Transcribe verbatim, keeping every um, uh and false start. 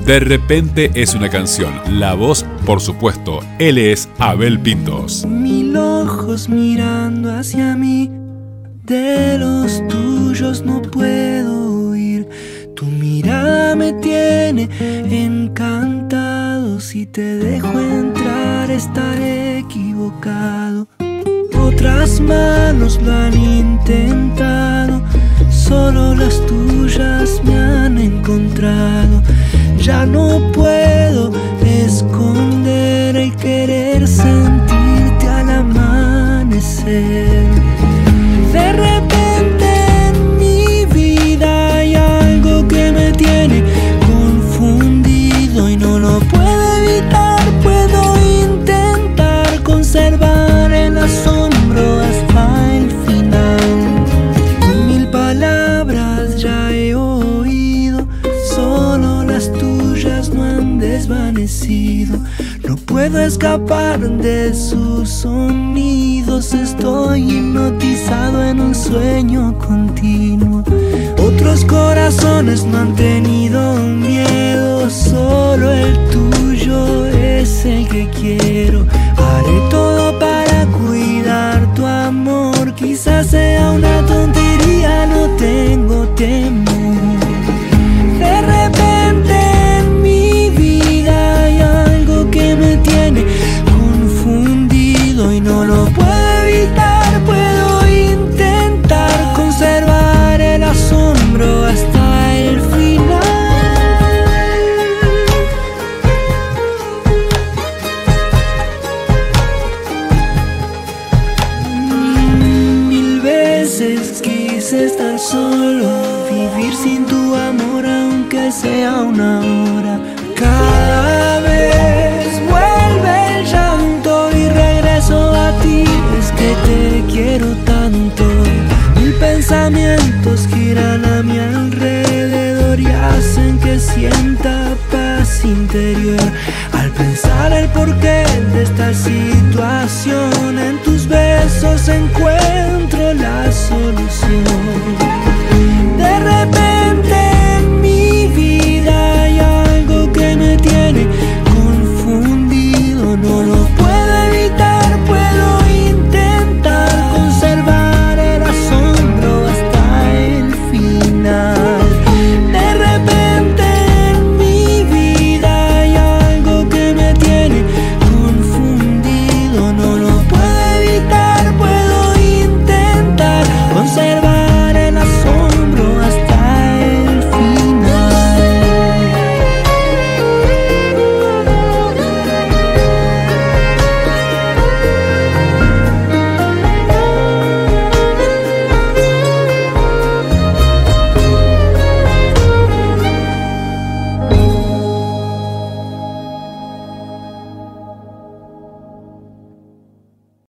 De repente es una canción. La voz, por supuesto, él es Abel Pintos. Mil ojos mirando hacia mí, de los tuyos no puedo huir. Tu mirada me tiene encantado. Si te dejo entrar estaré equivocado. Otras manos lo han intentado, solo las tuyas me han encontrado. Ya no puedo esconder el querer sentirte al amanecer. De repente en mi vida hay algo que me tiene confundido y no lo puedo evitar. Puedo intentar conservar el asombro hasta el final. Mil palabras ya he oído, solo las tuyas no han desvanecido. No puedo escapar de sus sonidos, estoy hipnotizado en un sueño continuo. Otros corazones no han tenido miedo, solo el tuyo es el que quiero. Haré todo para cuidar tu amor, quizás sea una tontería, no tengo temor. De repente en mi vida hay algo que me tiene confundido y no lo puedo evitar. Puedo intentar conservar el asombro hasta el final. Mil veces quise estar solo, vivir sin tu amor aunque sea una hora. Cada vez vuelve el llanto y regreso a ti, es que te quiero tanto. Mil pensamientos giran a mi alrededor y hacen que sienta paz interior. Al pensar el porqué de esta situación, en tus besos encuentro la solución.